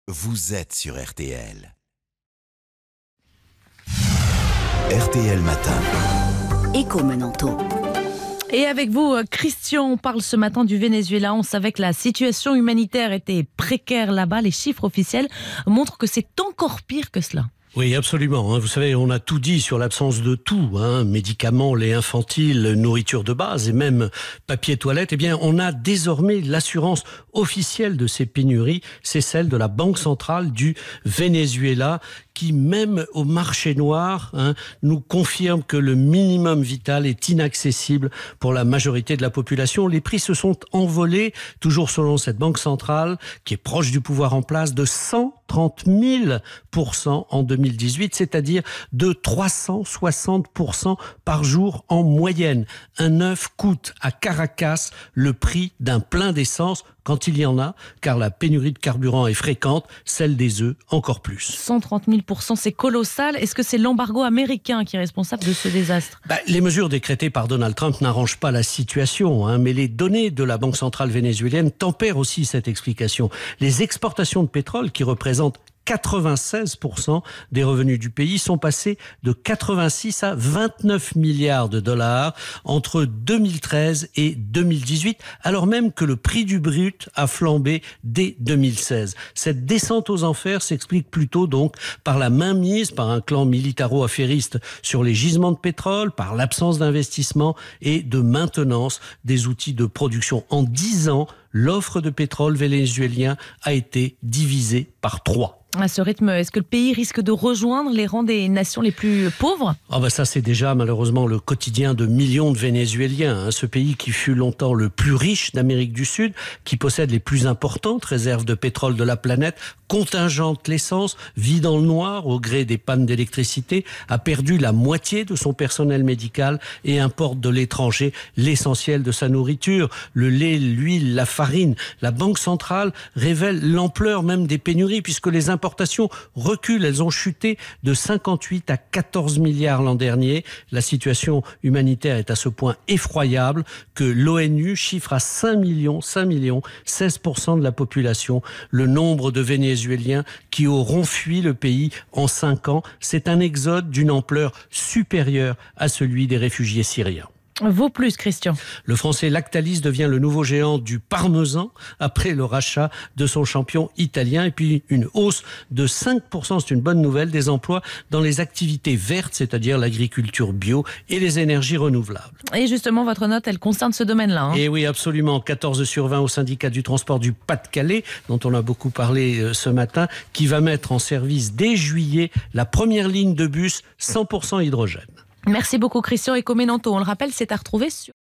vous êtes sur RTL. RTL Matin. Écho Menanto. Et avec vous, Christian, on parle ce matin du Venezuela. On savait que la situation humanitaire était précaire là-bas. Les chiffres officiels montrent que c'est encore pire que cela. Oui, absolument. Vous savez, on a tout dit sur l'absence de tout. Médicaments, lait infantile, nourriture de base et même papier toilette. Eh bien, on a désormais l'assurance officielle de ces pénuries. C'est celle de la Banque centrale du Venezuela qui, même au marché noir, nous confirme que le minimum vital est inaccessible pour la majorité de la population. Les prix se sont envolés, toujours selon cette Banque centrale, qui est proche du pouvoir en place, de 130 000% en 2018, c'est-à-dire de 360% par jour en moyenne. Un œuf coûte à Caracas le prix d'un plein d'essence, quand il y en a, car la pénurie de carburant est fréquente, celle des œufs encore plus. 130 000%, c'est colossal. Est-ce que c'est l'embargo américain qui est responsable de ce désastre ? Les mesures décrétées par Donald Trump n'arrangent pas la situation, mais les données de la Banque centrale vénézuélienne tempèrent aussi cette explication. Les exportations de pétrole, qui représentent 96% des revenus du pays, sont passés de 86 à 29 milliards de dollars entre 2013 et 2018, alors même que le prix du brut a flambé dès 2016. Cette descente aux enfers s'explique plutôt donc par la mainmise par un clan militaro-affairiste sur les gisements de pétrole, par l'absence d'investissement et de maintenance des outils de production. En 10 ans, l'offre de pétrole vénézuélien a été divisée par 3. À ce rythme, est-ce que le pays risque de rejoindre les rangs des nations les plus pauvres ? Ça, c'est déjà malheureusement le quotidien de millions de Vénézuéliens. Ce pays qui fut longtemps le plus riche d'Amérique du Sud, qui possède les plus importantes réserves de pétrole de la planète, contingente l'essence, vit dans le noir au gré des pannes d'électricité, a perdu la moitié de son personnel médical et importe de l'étranger l'essentiel de sa nourriture, le lait, l'huile, la farine. La Banque centrale révèle l'ampleur même des pénuries puisque les importations reculent. Elles ont chuté de 58 à 14 milliards l'an dernier. La situation humanitaire est à ce point effroyable que l'ONU chiffre à 5 millions, 16% de la population, le nombre de Vénézuéliens qui auront fui le pays en 5 ans. C'est un exode d'une ampleur supérieure à celui des réfugiés syriens. Vaut plus, Christian. Le français Lactalis devient le nouveau géant du parmesan après le rachat de son champion italien. Et puis une hausse de 5%, c'est une bonne nouvelle, des emplois dans les activités vertes, c'est-à-dire l'agriculture bio et les énergies renouvelables. Et justement, votre note, elle concerne ce domaine-là. Et oui, absolument. 14 sur 20 au syndicat du transport du Pas-de-Calais, dont on a beaucoup parlé ce matin, qui va mettre en service dès juillet la première ligne de bus 100% hydrogène. Merci beaucoup, Christian. Écho Menanto, on le rappelle, c'est à retrouver sur